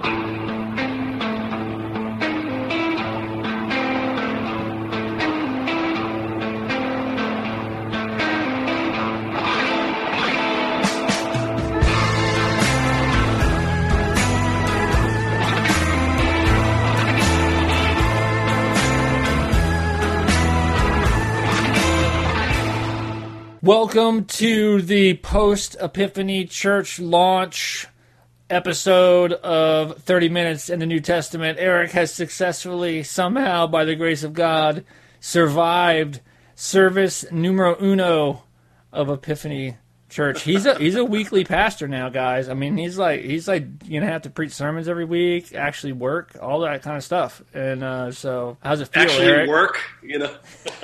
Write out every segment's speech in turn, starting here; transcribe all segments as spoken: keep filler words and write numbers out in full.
Welcome to the post-Epiphany Church launch episode of thirty minutes in the New Testament. Eric has successfully, somehow, by the grace of God, survived service numero uno of Epiphany Church. He's a he's a weekly pastor now, guys. I mean, he's like he's like gonna have to preach sermons every week, actually work, all that kind of stuff. And uh, so, how's it feel, actually Eric? work? You know.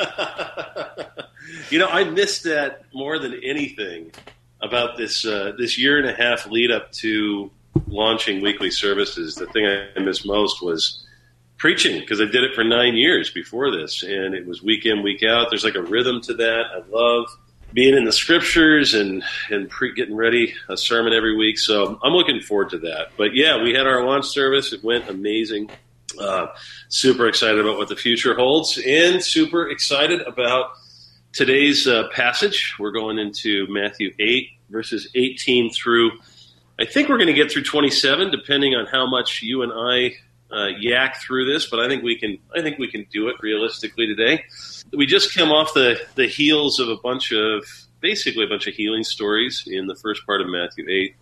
You know, I missed that more than anything about this uh, this year and a half lead up to launching weekly services. The thing I missed most was preaching, because I did it for nine years before this, and it was week in, week out. There's like a rhythm to that. I love being in the scriptures and, and pre- getting ready a sermon every week, so I'm looking forward to that. But yeah, we had our launch service. It went amazing. Uh, super excited about what the future holds, and super excited about today's uh, passage. We're going into Matthew eight, verses eighteen through, I think we're going to get through twenty-seven, depending on how much you and I uh, yak through this, but I think we can I think we can do it realistically today. We just came off the, the heels of a bunch of, basically a bunch of healing stories in the first part of Matthew eight.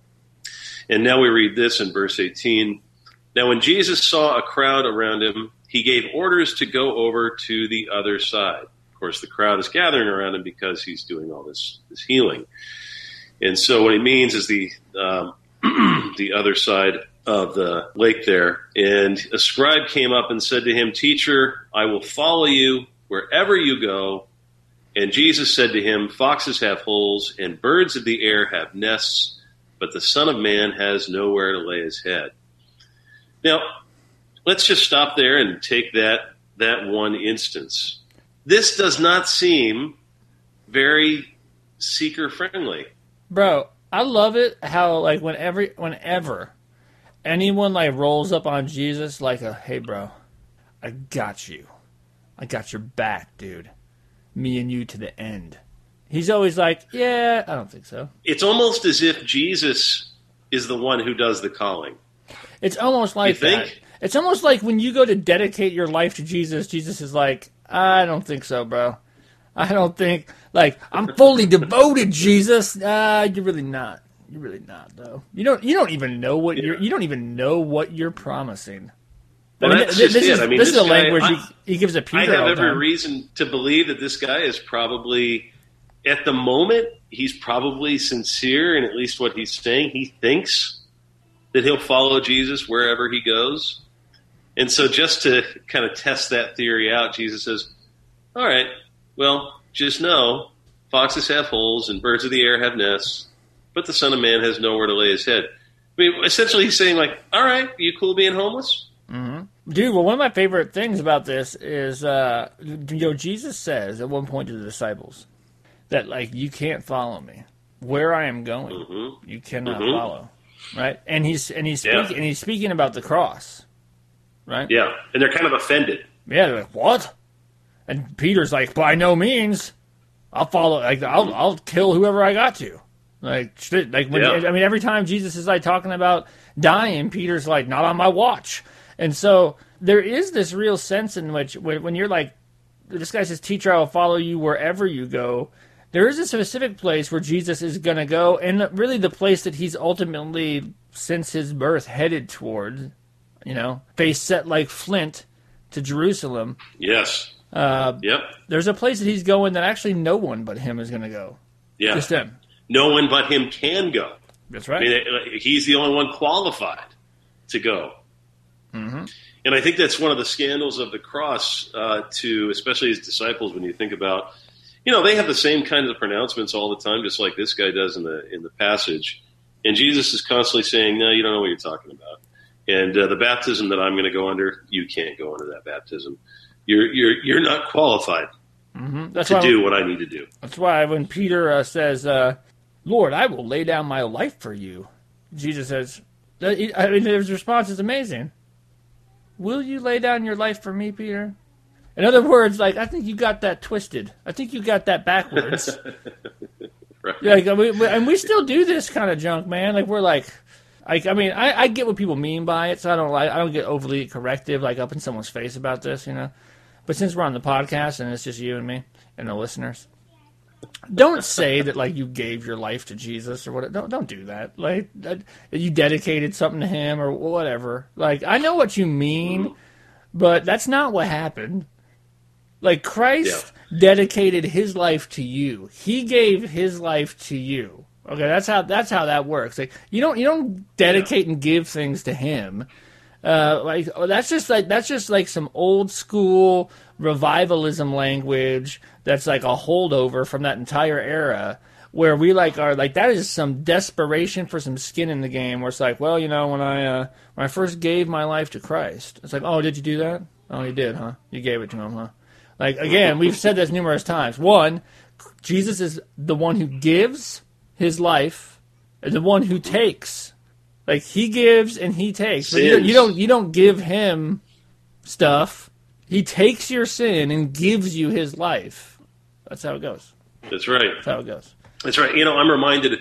And now we read this in verse eighteen. Now when Jesus saw a crowd around him, he gave orders to go over to the other side. Of course, the crowd is gathering around him because he's doing all this, this healing. And so what he means is the um, the other side of the lake there. And a scribe came up and said to him, "Teacher, I will follow you wherever you go." And Jesus said to him, "Foxes have holes and birds of the air have nests, but the Son of Man has nowhere to lay his head." Now, let's just stop there and take that that one instance. This does not seem very seeker-friendly. Bro, I love it how, like, whenever, whenever anyone, like, rolls up on Jesus, like, a, "Hey, bro, I got you. I got your back, dude. Me and you to the end." He's always like, "Yeah, I don't think so." It's almost as if Jesus is the one who does the calling. It's almost like you think? that. It's almost like when you go to dedicate your life to Jesus, Jesus is like, "I don't think so, bro. I don't think, like, I'm fully devoted, Jesus." Uh, you're really not. You're really not, though. You don't. You don't even know what yeah. you're. You don't even know what you're promising. Well, I mean, that's th- just this it. is I mean, this, this is the guy, language I, he, he gives to Peter. I have all the every time. reason to believe that this guy is probably, at the moment, he's probably sincere in at least what he's saying. He thinks that he'll follow Jesus wherever he goes. And so just to kind of test that theory out, Jesus says, "All right, well, just know, foxes have holes and birds of the air have nests, but the Son of Man has nowhere to lay his head." I mean, essentially he's saying, like, "All right, you cool being homeless?" Mm-hmm. Dude, well, one of my favorite things about this is, uh, you know, Jesus says at one point to the disciples that, like, you can't follow me. Where I am going, mm-hmm. you cannot mm-hmm. follow, right? And he's and he's speaking yeah. and he's speaking about the cross. Right? Yeah, and they're kind of offended. Yeah, they're like, "What?" And Peter's like, "By no means. I'll follow. Like, I'll I'll kill whoever I got to." Like, like when yeah. I mean, every time Jesus is like talking about dying, Peter's like, "Not on my watch." And so there is this real sense in which when, when you're like, this guy says, "Teacher, I will follow you wherever you go." There is a specific place where Jesus is going to go, and really the place that he's ultimately, since his birth, headed toward. You know, face set like flint to Jerusalem. Yes. Uh, yep. There's a place that he's going that actually no one but him is going to go. Yeah. Just him. No one but him can go. That's right. I mean, he's the only one qualified to go. Mm-hmm. And I think that's one of the scandals of the cross uh, to, especially his disciples, when you think about, you know, they have the same kinds of pronouncements all the time, just like this guy does in the in the passage. And Jesus is constantly saying, "No, you don't know what you're talking about. And uh, the baptism that I'm going to go under, you can't go under that baptism. You're you're you're not qualified mm-hmm. that's to why, do what I need to do." That's why when Peter uh, says, uh, "Lord, I will lay down my life for you," Jesus says, I mean, his response is amazing. Will you lay down your life for me, Peter? In other words, like, I think you got that twisted. I think you got that backwards. Right. Like, we, we, and we still do this kind of junk, man. Like, we're like, like I mean, I, I get what people mean by it, so I don't like, I don't get overly corrective, like up in someone's face about this, you know. But since we're on the podcast and it's just you and me and the listeners, don't say that like you gave your life to Jesus or whatever. Don't don't do that. Like that, you dedicated something to him or whatever. Like, I know what you mean, but that's not what happened. Like, Christ yeah. dedicated his life to you. He gave his life to you. Okay, that's how that's how that works. Like, you don't you don't dedicate yeah. and give things to him. Uh, like that's just like that's just like some old school revivalism language that's like a holdover from that entire era, where we like are like that is some desperation for some skin in the game. Where it's like, well, you know, when I uh, when I first gave my life to Christ, it's like, oh, did you do that? Oh, you did, huh? You gave it to him, huh? Like, again, we've said this numerous times. One, Jesus is the one who gives his life, and the one who takes. Like, he gives and he takes. But you don't, you don't you don't give him stuff. He takes your sin and gives you his life. That's how it goes. That's right. That's how it goes. That's right. You know, I'm reminded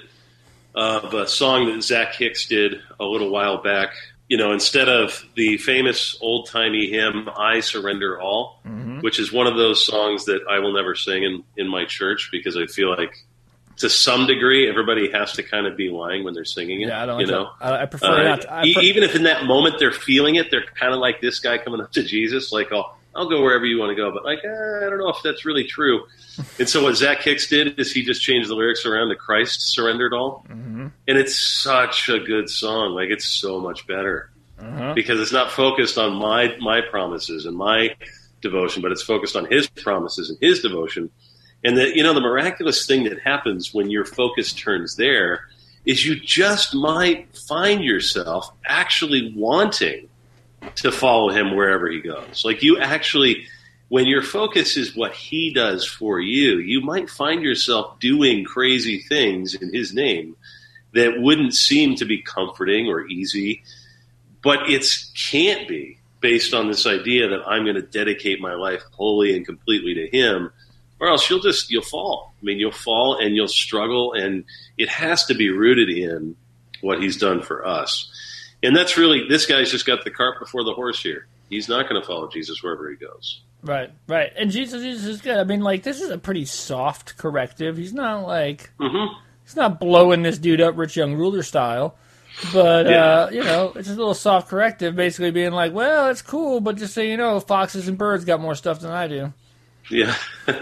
of a song that Zach Hicks did a little while back. You know, instead of the famous old-timey hymn, I Surrender All, mm-hmm. which is one of those songs that I will never sing in, in my church because I feel like, to some degree, everybody has to kind of be lying when they're singing it. Yeah, I don't you like know? I, I prefer uh, not to. I pre- even if in that moment they're feeling it, they're kind of like this guy coming up to Jesus, like, oh, I'll go wherever you want to go. But, like, eh, I don't know if that's really true. And so what Zach Hicks did is he just changed the lyrics around to Christ Surrendered All. Mm-hmm. And it's such a good song. Like, it's so much better. Uh-huh. Because it's not focused on my my promises and my devotion, but it's focused on his promises and his devotion. And the, you know, the miraculous thing that happens when your focus turns there is you just might find yourself actually wanting to follow him wherever he goes. Like, you actually, when your focus is what he does for you, you might find yourself doing crazy things in his name that wouldn't seem to be comforting or easy, but it can't be based on this idea that I'm going to dedicate my life wholly and completely to him, or else you'll just, you'll fall. I mean, you'll fall and you'll struggle, and it has to be rooted in what he's done for us. And that's really, this guy's just got the cart before the horse here. He's not going to follow Jesus wherever he goes. Right, right. And Jesus, Jesus is good. I mean, like, this is a pretty soft corrective. He's not like, mm-hmm. he's not blowing this dude up rich young ruler style. But, yeah. uh, you know, it's just a little soft corrective, basically being like, well, it's cool, but just so you know, foxes and birds got more stuff than I do. Yeah.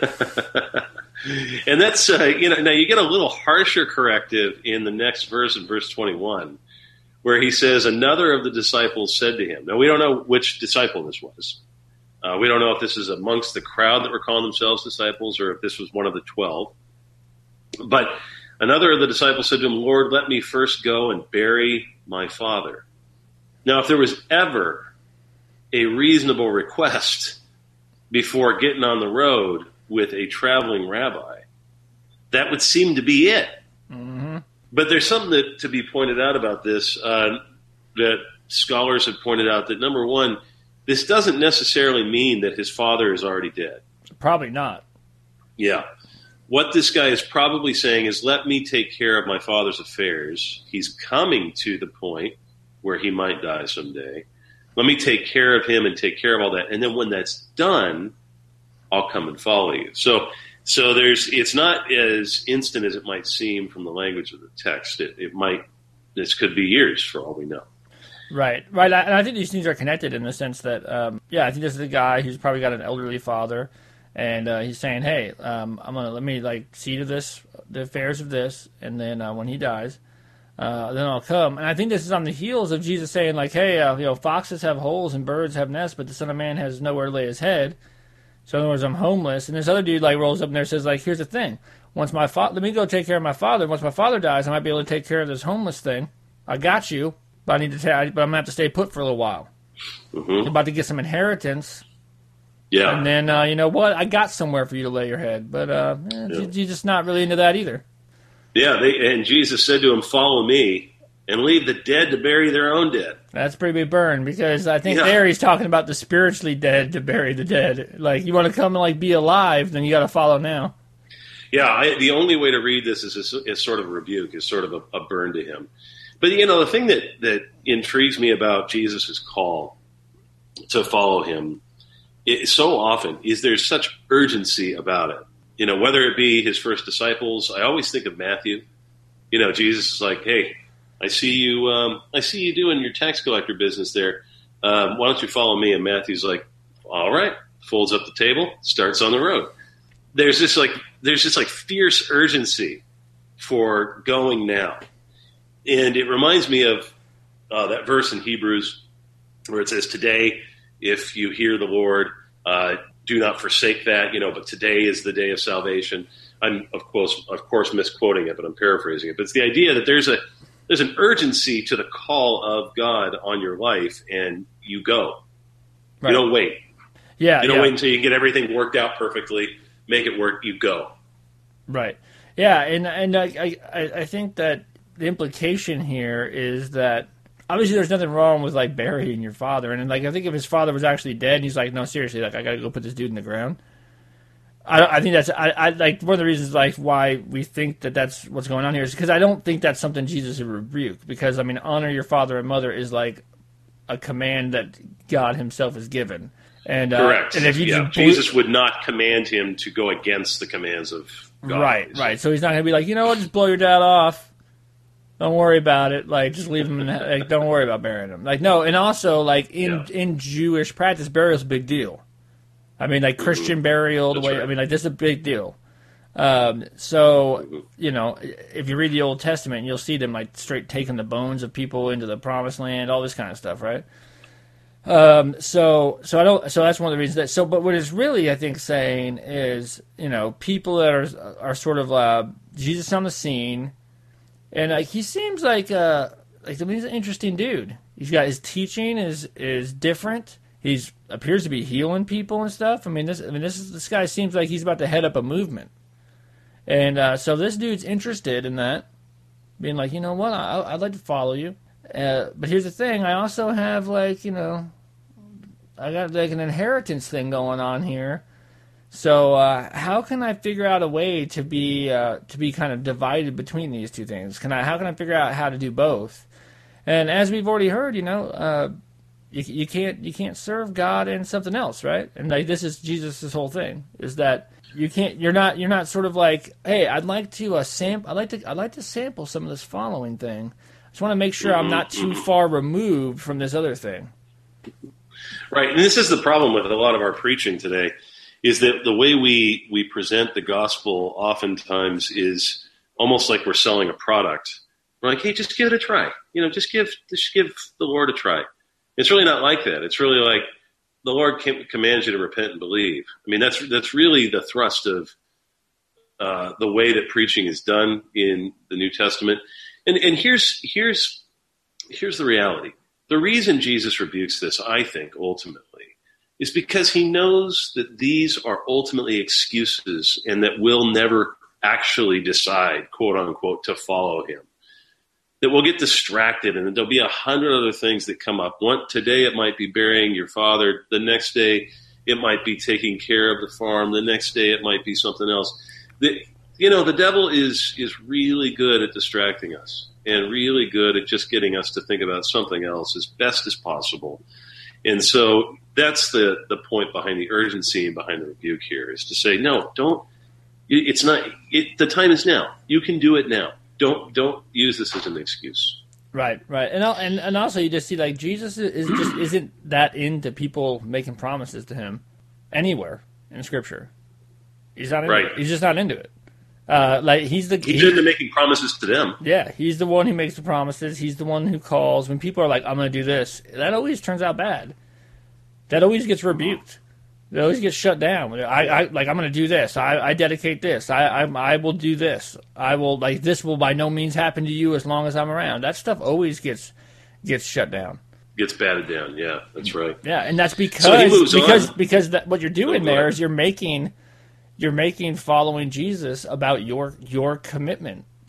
And that's, uh, you know, now you get a little harsher corrective in the next verse, in verse twenty-one, where he says, another of the disciples said to him. Now, we don't know which disciple this was. Uh, we don't know if this is amongst the crowd that were calling themselves disciples or if this was one of the twelve. But another of the disciples said to him, Lord, let me first go and bury my father. Now, if there was ever a reasonable request before getting on the road with a traveling rabbi, that would seem to be it. Mm-hmm. But there's something that, to be pointed out about this, uh, that scholars have pointed out that, number one, this doesn't necessarily mean that his father is already dead. Probably not. Yeah. What this guy is probably saying is, let me take care of my father's affairs. He's coming to the point where he might die someday. Let me take care of him and take care of all that. And then when that's done, I'll come and follow you. So so there's it's not as instant as it might seem from the language of the text. It, it might, this could be years for all we know. Right, right. And I think these things are connected in the sense that, um, yeah, I think this is a guy who's probably got an elderly father. And uh, he's saying, hey, um, I'm going to let me like see to this, the affairs of this. And then uh, when he dies, Uh, then I'll come. And I think this is on the heels of Jesus saying, like, hey, uh, you know, foxes have holes and birds have nests, but the Son of Man has nowhere to lay his head. So in other words, I'm homeless. And this other dude like rolls up in there and says, like, here's the thing. Once my fa- let me go take care of my father. Once my father dies, I might be able to take care of this homeless thing. I got you, but I need to. Ta- but I'm gonna have to stay put for a little while. Mm-hmm. I'm about to get some inheritance. Yeah. And then uh, you know what? I got somewhere for you to lay your head, but uh, eh, yeah. you're just not really into that either. Yeah, they, and Jesus said to him, follow me. and leave the dead to bury their own dead. That's a pretty big burn, because I think Yeah. there he's talking about the spiritually dead to bury the dead. Like, you want to come and like be alive, then you got to follow now. Yeah, I, the only way to read this is, is, is sort of a rebuke, is sort of a, a burn to him. But, you know, the thing that, that intrigues me about Jesus' call to follow him it, so often is there's such urgency about it. You know, whether it be his first disciples, I always think of Matthew. You know, Jesus is like, hey, I see you um, I see you doing your tax collector business there. Um, why don't you follow me? And Matthew's like, all right, folds up the table, starts on the road. There's this like there's this like fierce urgency for going now. And it reminds me of uh, that verse in Hebrews where it says, today, if you hear the Lord, uh, do not forsake that, you know, but today is the day of salvation. I'm, of course, of course, misquoting it, but I'm paraphrasing it. But it's the idea that there's a there's an urgency to the call of God on your life, and you go. Right. You don't wait. Yeah, you don't yeah. wait until you get everything worked out perfectly, make it work, you go. Right. Yeah, and and I I, I think that the implication here is that obviously there's nothing wrong with like burying your father, and like I think if his father was actually dead, and he's like, no, seriously, like I got to go put this dude in the ground. I, I think that's I, I like one of the reasons like why we think that that's what's going on here is because I don't think that's something Jesus would rebuke, because I mean honor your father and mother is like a command that God Himself has given. And, uh, correct. And if you yeah, just Jesus would not command him to go against the commands of God. Right, right. So he's not going to be like, you know what, just blow your dad off. Don't worry about it. Like, just leave him in the, like, don't worry about burying him. Like, no, and also, like, in, yeah. in Jewish practice, burial's a big deal. I mean, like, Christian mm-hmm. burial, the way, right. I mean, like, this is a big deal. Um, so, mm-hmm. you know, if you read the Old Testament, you'll see them, like, straight taking the bones of people into the Promised Land, all this kind of stuff, right? Um, so, so I don't, so that's one of the reasons that, so, but what it's really, I think, saying is, you know, people that are, are sort of, uh, Jesus on the scene, and, like, he seems like, uh, like, I mean, he's an interesting dude. He's got, his teaching is, is different. He's, appears to be healing people and stuff. I mean, this, I mean, this is, this guy seems like he's about to head up a movement. And, uh, so this dude's interested in that, being like, you know what, I, I'd like to follow you. Uh, but here's the thing, I also have, like, you know, I got, like, an inheritance thing going on here. So uh, how can I figure out a way to be uh, to be kind of divided between these two things? Can I? How can I figure out how to do both? And as we've already heard, you know, uh, you, you can't you can't serve God and something else, right? And like this is Jesus' whole thing, is that you can't. You're not. You're not sort of like, hey, I'd like to uh, sam. I'd like to. I'd like to sample some of this following thing. I just want to make sure I'm not too far removed from this other thing. Right, and this is the problem with a lot of our preaching today, is that the way we, we present the gospel oftentimes is almost like we're selling a product. We're like, hey, just give it a try. You know, just give just give the Lord a try. It's really not like that. It's really like the Lord commands you to repent and believe. I mean, that's that's really the thrust of uh, the way that preaching is done in the New Testament. And and here's here's here's the reality. The reason Jesus rebukes this, I think, ultimately, is because he knows that these are ultimately excuses and that we'll never actually decide, quote unquote, to follow him. That we'll get distracted and that there'll be a hundred other things that come up. One today it might be burying your father. The next day it might be taking care of the farm. The next day it might be something else. The, You know, the devil is is really good at distracting us and really good at just getting us to think about something else as best as possible. And so that's the, the point behind the urgency and behind the rebuke here, is to say, no, don't. It's not. It, the time is now. You can do it now. Don't don't use this as an excuse. Right, right, and and and also you just see like Jesus is just isn't that into people making promises to him anywhere in Scripture. He's not. Into right. it. He's just not into it. Uh, like he's the he's into making promises to them. Yeah, he's the one who makes the promises. He's the one who calls. When people are like, "I'm going to do this," that always turns out bad. That always gets rebuked. It always gets shut down. I, I like I'm going to do this. I, I dedicate this. I, I I will do this. I will like this will by no means happen to you as long as I'm around. That stuff always gets gets shut down. Gets batted down. Yeah, that's right. Yeah, and that's because so he moves because on. because that, what you're doing oh, there is you're making. You're making following Jesus about your your commitment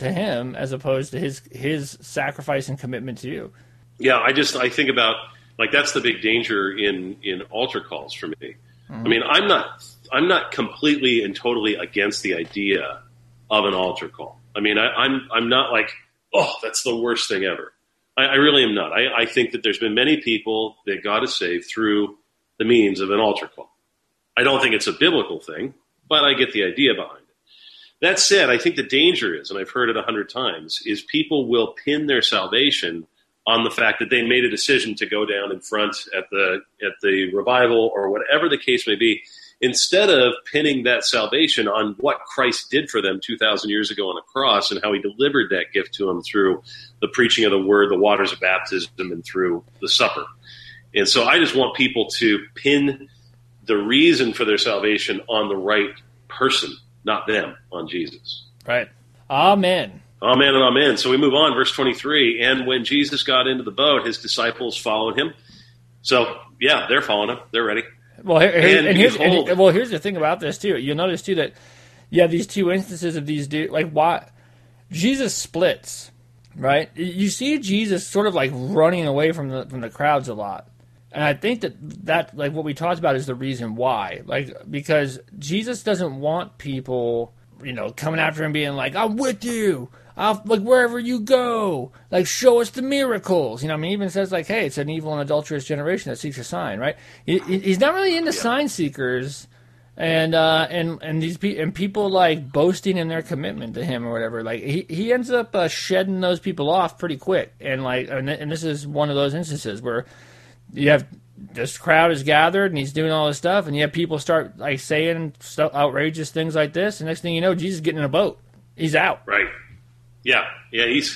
to him as opposed to his his sacrifice and commitment to you. Yeah, I just I think about like that's the big danger in in altar calls for me. Mm-hmm. I mean, I'm not I'm not completely and totally against the idea of an altar call. I mean, I, I'm I'm not like, oh, that's the worst thing ever. I, I really am not. I, I think that there's been many people that God has saved through the means of an altar call. I don't think it's a biblical thing, but I get the idea behind it. That said, I think the danger is, and I've heard it a hundred times, is people will pin their salvation on the fact that they made a decision to go down in front at the at the revival or whatever the case may be, instead of pinning that salvation on what Christ did for them two thousand years ago on a cross and how he delivered that gift to them through the preaching of the word, the waters of baptism, and through the supper. And so I just want people to pin the reason for their salvation on the right person, not them, on Jesus. Right. Amen. Amen and amen. So we move on, verse twenty-three. And when Jesus got into the boat, his disciples followed him. So, yeah, they're following him. They're ready. Well, here, and, and here's and, well, here's the thing about this, too. You'll notice, too, that you have these two instances of these dudes. Like, why? Jesus splits, right? You see Jesus sort of like running away from the from the crowds a lot. And I think that that, like, what we talked about is the reason why. Like, because Jesus doesn't want people, you know, coming after him being like, I'm with you. I'll, like, wherever you go, like, show us the miracles. You know, I mean, he even says, like, hey, it's an evil and adulterous generation that seeks a sign, right? He, he's not really into yeah. sign seekers and uh, and and these pe- and people, like, boasting in their commitment to him or whatever. Like, he, he ends up uh, shedding those people off pretty quick. And, like, and, and this is one of those instances where you have this crowd is gathered and he's doing all this stuff, and you have people start, like, saying stuff, outrageous things like this, and next thing you know, Jesus is getting in a boat. He's out. Right. Yeah, yeah, he's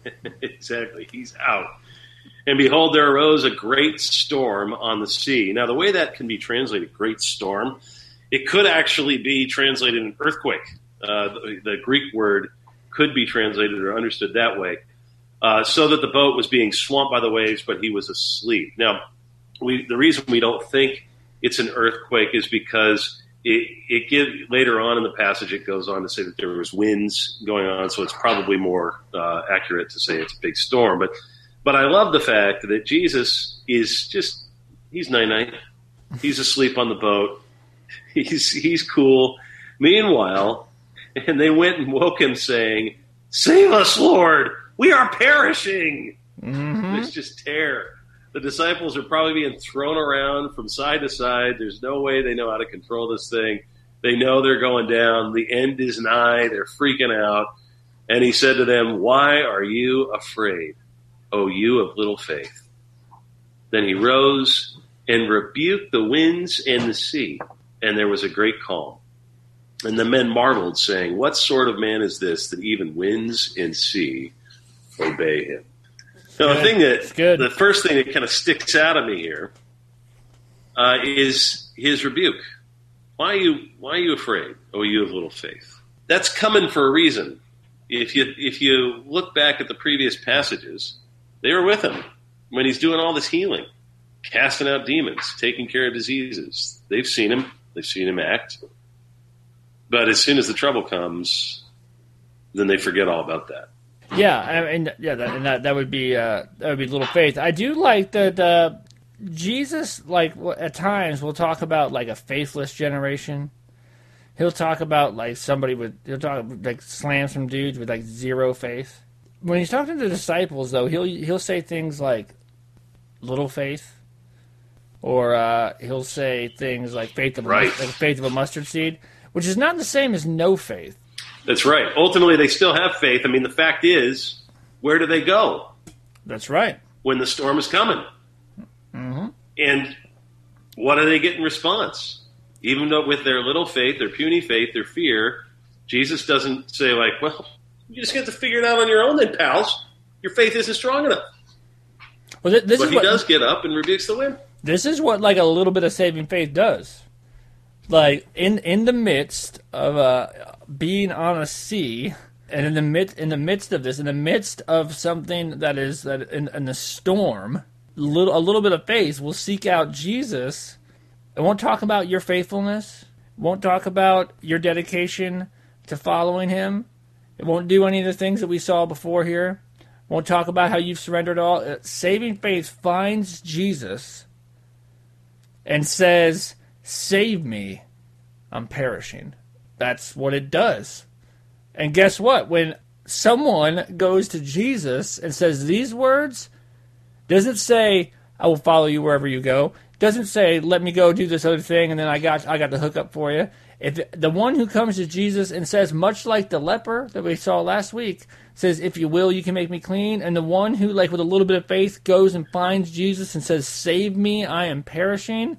exactly, he's out. And behold, there arose a great storm on the sea. Now, the way that can be translated, great storm, it could actually be translated an earthquake. Uh, the, the Greek word could be translated or understood that way, uh, so that the boat was being swamped by the waves, but he was asleep. Now, we, the reason we don't think it's an earthquake is because It, it give, later on in the passage, it goes on to say that there was winds going on, so it's probably more uh, accurate to say it's a big storm. But but I love the fact that Jesus is just, he's night-night. He's asleep on the boat. He's, he's cool. Meanwhile, and they went and woke him saying, save us, Lord! We are perishing! Mm-hmm. There's just terror. The disciples are probably being thrown around from side to side. There's no way they know how to control this thing. They know they're going down. The end is nigh. They're freaking out. And he said to them, why are you afraid, O you of little faith? Then he rose and rebuked the winds and the sea, and there was a great calm. And the men marveled, saying, what sort of man is this that even winds and sea obey him? Now, the thing that the first thing that kind of sticks out at me here uh, is his rebuke. Why are you Why are you afraid, O you of little faith? That's coming for a reason. If you if you look back at the previous passages, they were with him when he's doing all this healing, casting out demons, taking care of diseases. They've seen him. They've seen him act. But as soon as the trouble comes, then they forget all about that. Yeah, I mean, yeah, that, and that that would be uh, that would be little faith. I do like that uh, Jesus, like at times, will talk about like a faithless generation. He'll talk about like somebody with he'll talk like slam some dudes with like zero faith. When he's talking to the disciples, though, he'll he'll say things like little faith, or uh, he'll say things like faith of right. a, like faith of a mustard seed, which is not the same as no faith. That's right. Ultimately, they still have faith. I mean, the fact is, where do they go? That's right. When the storm is coming. Mm-hmm. And what do they get in response? Even though with their little faith, their puny faith, their fear, Jesus doesn't say like, well, you just get to figure it out on your own then, pals. Your faith isn't strong enough. Well, th- this but is he what, does get up and rebukes the wind. This is what like a little bit of saving faith does. Like in, in the midst of uh, being on a sea, and in the mid, in the midst of this, in the midst of something that is that in, in the storm, little a little bit of faith will seek out Jesus. It won't talk about your faithfulness. Won't talk about your dedication to following him. It won't do any of the things that we saw before here. Won't talk about how you've surrendered all. Uh, saving faith finds Jesus and says, save me, I'm perishing. That's what it does. And guess what? When someone goes to Jesus and says these words, doesn't say, I will follow you wherever you go. Doesn't say, let me go do this other thing and then I got I got the hookup for you. If the one who comes to Jesus and says, much like the leper that we saw last week, says, if you will, you can make me clean. And the one who, like with a little bit of faith, goes and finds Jesus and says, save me, I am perishing.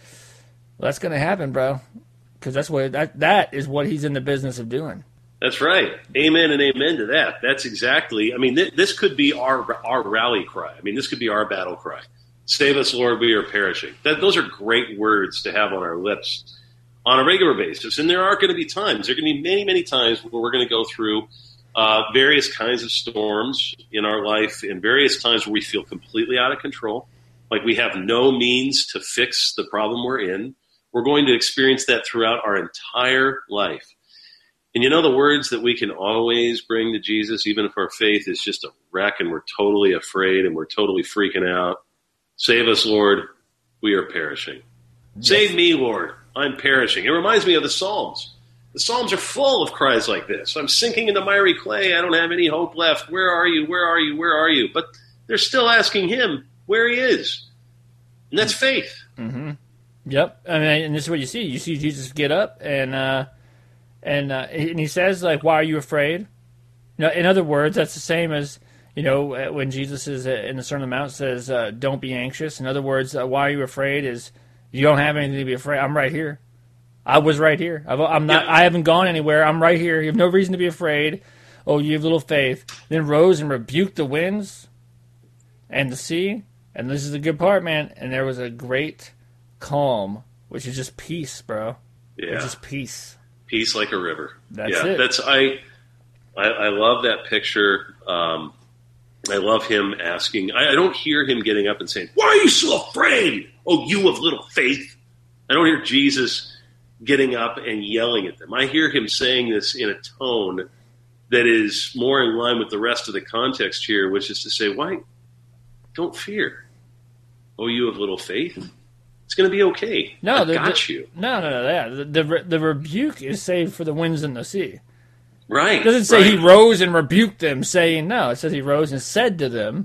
Well, that's going to happen, bro. Because that's what that that is what he's in the business of doing. That's right. Amen and amen to that. That's exactly. I mean, th- this could be our our rally cry. I mean, this could be our battle cry. Save us, Lord, we are perishing. That, those are great words to have on our lips on a regular basis. And there are going to be times, there are going to be many, many times where we're going to go through uh, various kinds of storms in our life and various times where we feel completely out of control, like we have no means to fix the problem we're in. We're going to experience that throughout our entire life. And you know the words that we can always bring to Jesus, even if our faith is just a wreck and we're totally afraid and we're totally freaking out? Save us, Lord, we are perishing. Yes. Save me, Lord, I'm perishing. It reminds me of the Psalms. The Psalms are full of cries like this. I'm sinking into miry clay. I don't have any hope left. Where are you? Where are you? Where are you? But they're still asking him where he is. And that's faith. Mm-hmm. Yep. I mean, and this is what you see. You see Jesus get up and uh, and uh, and he says, like, why are you afraid? You know, in other words, that's the same as, you know, when Jesus is in the Sermon on the Mount says, uh, don't be anxious. In other words, uh, why are you afraid is you don't have anything to be afraid. I'm right here. I was right here. I've, I'm not. Yeah. I haven't gone anywhere. I'm right here. You have no reason to be afraid. Oh, you have little faith. Then rose and rebuked the winds and the sea. And this is the good part, man. And there was a great calm, which is just peace, bro. Yeah, it's just peace. Peace like a river. That's yeah, it. That's I. I, I love that picture. Um, I love him asking. I, I don't hear him getting up and saying, "Why are you so afraid? Oh, you of little faith." I don't hear Jesus getting up and yelling at them. I hear him saying this in a tone that is more in line with the rest of the context here, which is to say, why don't fear, oh, you of little faith. It's going to be okay. No, I've the, got the, you. No, no, no. Yeah. The, the the rebuke is saved for the winds and the sea. Right. It doesn't say right. he rose and rebuked them, saying no. It says he rose and said to them,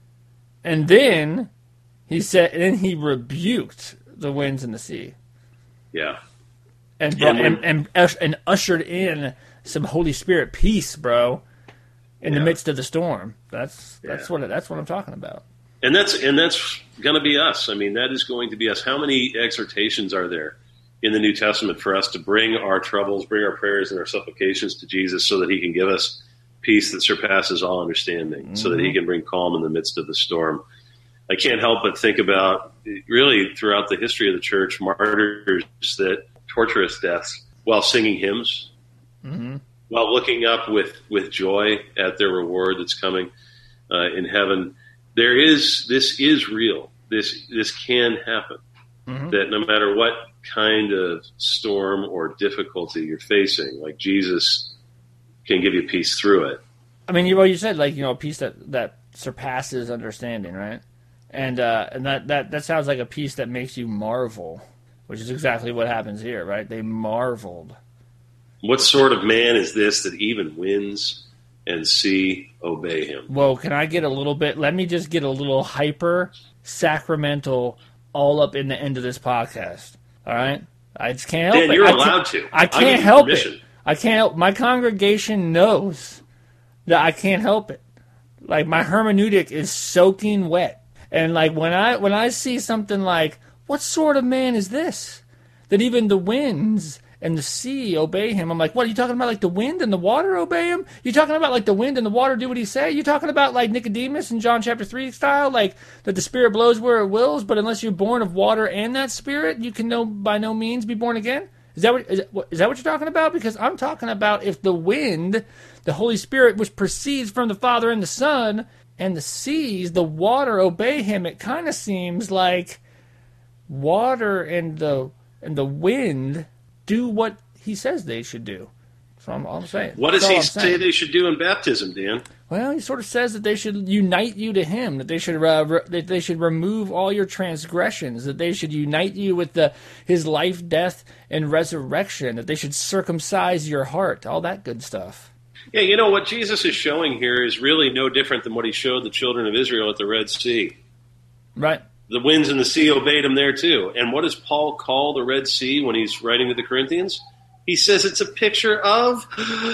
and then he said, and then he rebuked the winds and the sea. Yeah. And brought, and, and, and and ushered in some Holy Spirit peace, bro, in yeah. the midst of the storm. That's that's yeah. what that's what I'm talking about. And that's and that's going to be us. I mean, that is going to be us. How many exhortations are there in the New Testament for us to bring our troubles, bring our prayers and our supplications to Jesus so that he can give us peace that surpasses all understanding, mm-hmm. so that he can bring calm in the midst of the storm? I can't help but think about, really, throughout the history of the church, martyrs that torturous deaths while singing hymns, mm-hmm. while looking up with, with joy at their reward that's coming uh, in heaven. There is, this is real. This this can happen. Mm-hmm. That no matter what kind of storm or difficulty you're facing, like Jesus can give you peace through it. I mean, you well, you said like you know peace that, that surpasses understanding, right? And uh, and that, that that sounds like a peace that makes you marvel, which is exactly what happens here, right? They marveled. What sort of man is this that even winds and sea obey him? Whoa, can I get a little bit, let me just get a little hyper sacramental all up in the end of this podcast, all right? I just can't help Dan, it. you're I allowed to. I can't help permission. it. I can't help, my congregation knows that I can't help it. Like, my hermeneutic is soaking wet. And like when I when I see something like, what sort of man is this? That even the winds and the sea obey him. I'm like, what are you talking about? Like the wind and the water obey him? You talking about like the wind and the water do what he say? You talking about like Nicodemus in John chapter three style, like that the Spirit blows where it wills, but unless you're born of water and that Spirit, you can no by no means be born again? Is that what is, is that what you're talking about? Because I'm talking about if the wind, the Holy Spirit, which proceeds from the Father and the Son, and the seas, the water obey him, it kind of seems like water and the and the wind do what he says they should do. So I'm, I'm saying. What does That's he say they should do in baptism, Dan? Well, he sort of says that they should unite you to him, that they should uh, re- that they should remove all your transgressions, that they should unite you with the his life, death, and resurrection, that they should circumcise your heart, all that good stuff. Yeah, you know, what Jesus is showing here is really no different than what he showed the children of Israel at the Red Sea. Right. The winds and the sea obeyed him there too. And what does Paul call the Red Sea when he's writing to the Corinthians? He says it's a picture of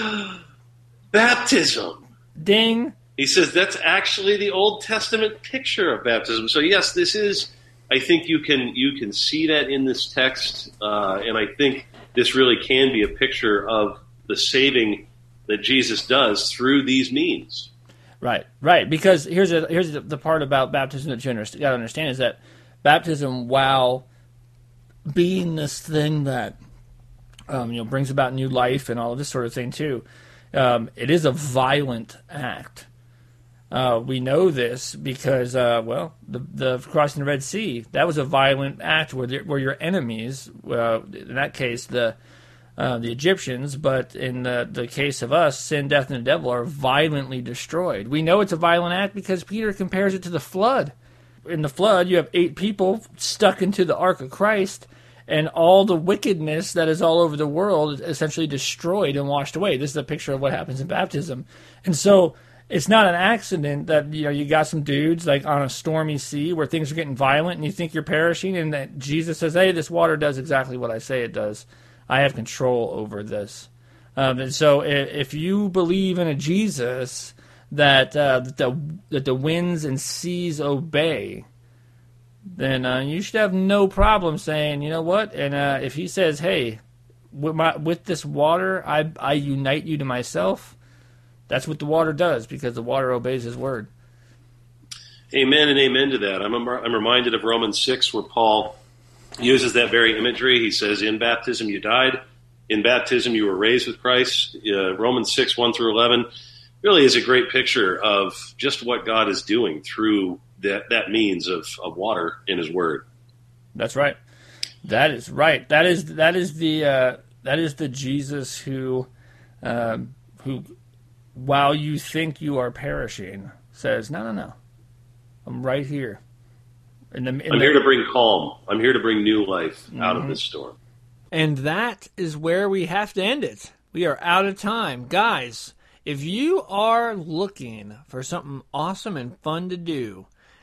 baptism. Ding. He says that's actually the Old Testament picture of baptism. So yes, this is, I think you can you can see that in this text, uh, and I think this really can be a picture of the saving that Jesus does through these means. Right, right. Because here's a, here's the part about baptism that you got to understand is that baptism, while being this thing that um, you know brings about new life and all of this sort of thing too, um, it is a violent act. Uh, we know this because, uh, well, the, the crossing the Red Sea, that was a violent act where the, where your enemies, uh, in that case, the uh, the Egyptians, but in the, the case of us, sin, death, and the devil are violently destroyed. We know it's a violent act because Peter compares it to the flood. In the flood, you have eight people stuck into the ark of Christ, and all the wickedness that is all over the world is essentially destroyed and washed away. This is a picture of what happens in baptism. And so it's not an accident that, you know, you got some dudes like on a stormy sea where things are getting violent and you think you're perishing, and that Jesus says, hey, this water does exactly what I say it does. I have control over this. Um, and so if, if you believe in a Jesus that, uh, that, the, that the winds and seas obey, then uh, you should have no problem saying, you know what? And uh, if he says, hey, with, my, with this water, I, I unite you to myself, that's what the water does, because the water obeys his word. Amen and amen to that. I'm, I'm reminded of Romans six, where Paul uses that very imagery. He says, in baptism you died. In baptism you were raised with Christ. Uh, Romans six, one through eleven really is a great picture of just what God is doing through that, that means of, of water in his word. That's right. That is right. That is that is the uh, that is the Jesus who um, who, while you think you are perishing, says, no, no, no. I'm right here. In the, in I'm the, here to bring calm. I'm here to bring new life mm-hmm. out of this storm. And that is where we have to end it. We are out of time. Guys, if you are looking for something awesome and fun to do,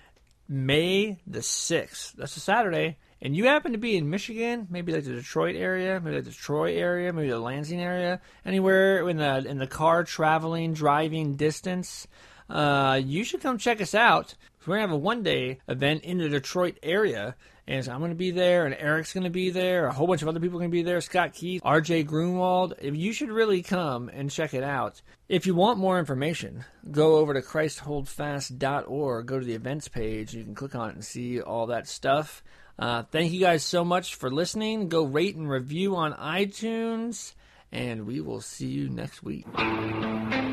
May the sixth, that's a Saturday, and you happen to be in Michigan, maybe like the Detroit area, maybe like the Troy area, maybe the Lansing area, anywhere in the in the car traveling, driving distance, uh, you should come check us out. We're going to have a one-day event in the Detroit area, and so I'm going to be there, and Eric's going to be there, a whole bunch of other people are going to be there, Scott Keith, R J Grunwald. You should really come and check it out. If you want more information, go over to Christ Hold Fast dot org, go to the events page, you can click on it and see all that stuff. Uh, thank you guys so much for listening. Go rate and review on iTunes, and we will see you next week.